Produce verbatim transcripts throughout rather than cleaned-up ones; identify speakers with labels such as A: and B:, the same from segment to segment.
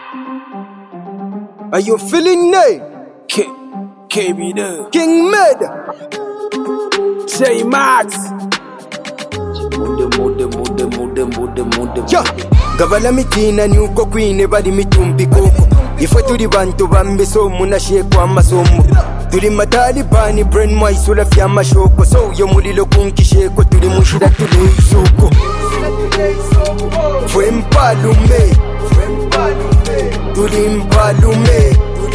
A: Are you feeling it?
B: K, K B there.
A: King Med.
B: J Max. Mude mude mude mude mude mude.
A: Yeah. Gabala mitina ni uko kwine bali mitumbi koko. Ifwe tuli bantu bambe so munashe kwa masomo. Tuli matalibani brain mwaisula fya mashoko. So yo mulilo kunkisheko tuli mushira tuli isoko. Fwe mpalume. Tuli mpalume.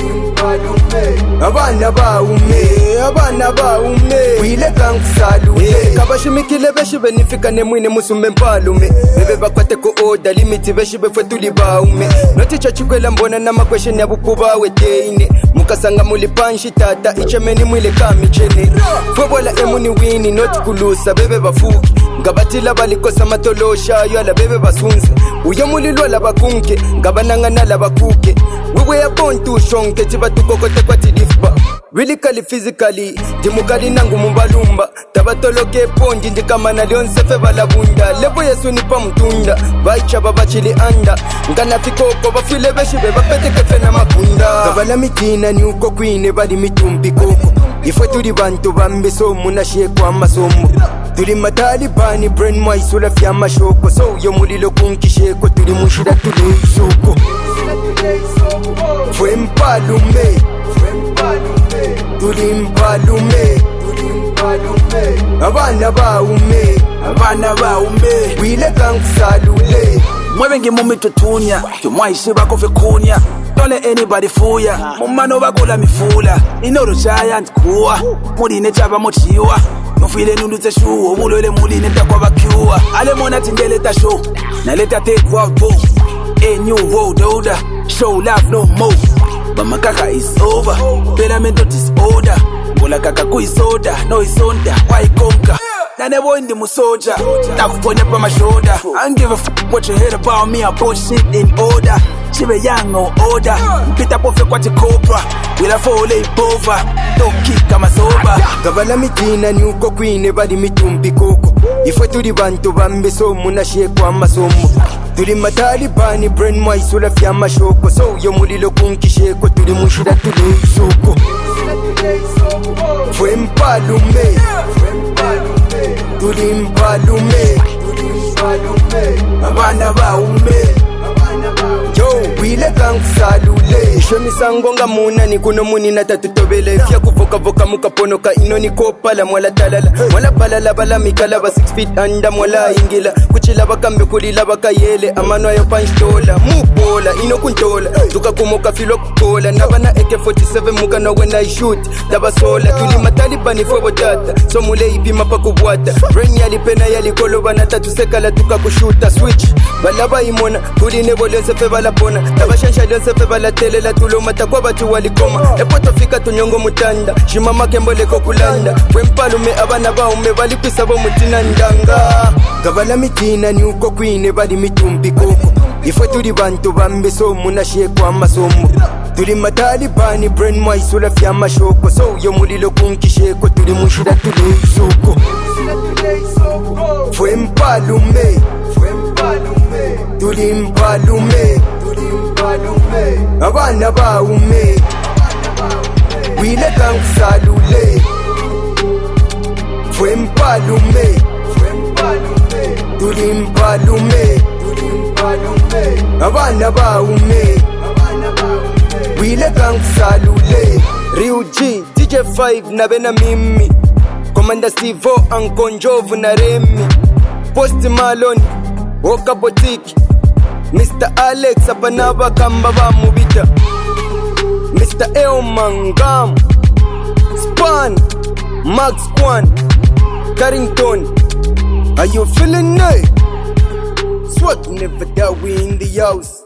A: Abana baume, abana baume wile kankusalule kabashimikile beshi benifika nemwine musume mpalume bebe bakwate ko order limit beshi befwe tuli baume noti chachikwela mbona na makwesheni abukuba weteine mukasanga muli panshi tata ichemeni mwile kamichene fobola emuni wini noti kulusa bebe bafuki ngabatila balikosa matolosha yo ala bebe basunze uyo mulilwa la bakunke ngabanangana la bakuke wewe ya bontu shonke tibatukokote kwa tidifba really kali physically dimukali nangu mumbalumba tabatoloke ponji ndikamana lyonsefe balabunda lebo yesu nipa mtunda baicha babachili anda ngana fikoko bafile beshibe bapete kefe na makunda kabala mitina ni uko kwine bali mitumbi koko ifwe tuli bantu bambe so munashe kwa masomo tuli matalibani brain mwaisula fya mashoko so yo mulilo kunkisheko tuli mushira tuli isoko fwe mpalume tuli mpalume abana baume
B: Abana baume
A: wile kankusalule
B: mwebe ngimumitutunya tumwaishe bakofe kunya Don't let anybody fool ya Mumano bakula mifula Inoro giant kuwa Muline chaba mochiwa Nufile nunduze shuo Mulole muline takwa bakiwa Ale mona tindele ta show Na leta take world bow A new world order Show love no more But makaka is over Payment disorder Mbola kaka kuisoda No isonda Why konka Na nebo indi musoja Nakuponya pa my shoulder I don't give a f*** what you heard about me I put shit in order Chibe young no order Mpita pofe kwa chikopra Wila fole ipova Toki kama soba
A: Gabala mitina ni uko kwine bali mitumbi koko Ifwe tuli bantu bambe so munashe kwa masomo Tuli matalibani brain mwaisula fya mashoko So yo mulilo kunkisheko tuli mushira tuli isoko Fwe mpalume tuli mpalume abana baume yo wile kankusalule shomi sangonga muna ni kuno muni na tatutobele fya kuvoka voka mukaponoka inoni kopala mwala talala mwala balala bala mikala ba six feet under mwala ingila kuchila bakambe kulila bakayele amano ayo panstola mubola ino kuntola tuka kumoka filo kukola nabana A K forty-seven muka na when I shoot daba sola tuli matalibani fobo data so mule ipima pa kubwata brain yali pena yali kolo bana tatu sekala tuka kushuta switch balaba imona tuli nebo lense fe bala pona tabashansha lense fe bala telela tulo mata kwa batu walikoma epoto fika tunyongo mutanda shimama kembole kokulanda fwe mpalume abana baume bali kwisabo mutina ndanga gabala mitina ni uko kwine bali mitumbi koko ifwe tuli bantu bambe so munashe kwa masomo tuli matalibani brain mwaisula fya mashoko so yo mulilo kunkisheko tuli mushira tuli isoko fwe mpalume tuli mpalume abana baume wile kankusalule fwe mpalume tuli mpalume abana baume wile kankusalule Riu G, D J five na bena mimi Commander Stevo, Ankonjovu na Remy Post Malone, Woka Botiki Mister Alex, Apanaba Kambaba Mubita Mister Eomangam Span, Max Kwan Carrington. Are you feeling it? Swat never die, we in the house.